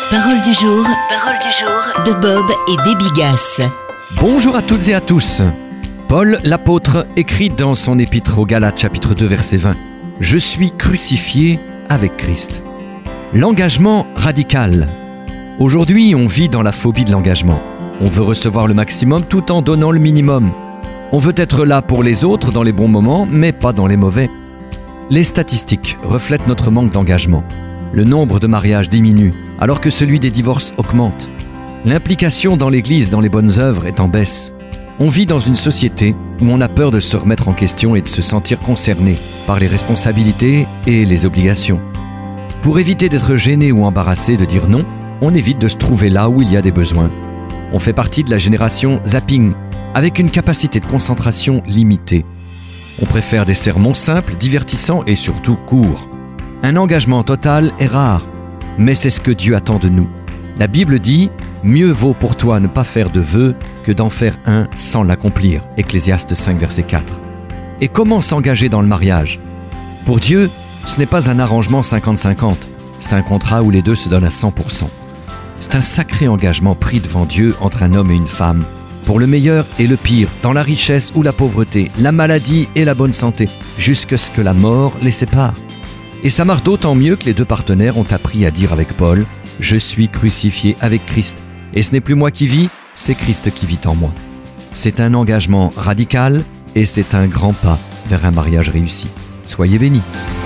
Parole du jour de Bob et Debbie Gass. Bonjour à toutes et à tous. Paul, l'apôtre, écrit dans son épître aux Galates, chapitre 2, verset 20 « Je suis crucifié avec Christ ». L'engagement radical. Aujourd'hui, on vit dans la phobie de l'engagement. On veut recevoir le maximum tout en donnant le minimum. On veut être là pour les autres dans les bons moments, mais pas dans les mauvais. Les statistiques reflètent notre manque d'engagement. Le nombre de mariages diminue, alors que celui des divorces augmente. L'implication dans l'Église, dans les bonnes œuvres, est en baisse. On vit dans une société où on a peur de se remettre en question et de se sentir concerné par les responsabilités et les obligations. Pour éviter d'être gêné ou embarrassé de dire non, on évite de se trouver là où il y a des besoins. On fait partie de la génération zapping, avec une capacité de concentration limitée. On préfère des sermons simples, divertissants et surtout courts. Un engagement total est rare, mais c'est ce que Dieu attend de nous. La Bible dit « Mieux vaut pour toi ne pas faire de vœu que d'en faire un sans l'accomplir » Ecclésiaste 5, verset 4. Et comment s'engager dans le mariage ? Pour Dieu, ce n'est pas un arrangement 50-50, c'est un contrat où les deux se donnent à 100%. C'est un sacré engagement pris devant Dieu entre un homme et une femme, pour le meilleur et le pire, dans la richesse ou la pauvreté, la maladie et la bonne santé, jusqu'à ce que la mort les sépare. Et ça marche d'autant mieux que les deux partenaires ont appris à dire avec Paul « Je suis crucifié avec Christ, et ce n'est plus moi qui vis, c'est Christ qui vit en moi ». C'est un engagement radical et c'est un grand pas vers un mariage réussi. Soyez bénis.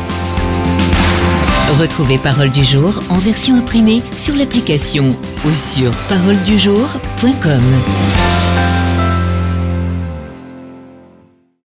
Retrouvez Parole du jour en version imprimée sur l'application ou sur paroledujour.com.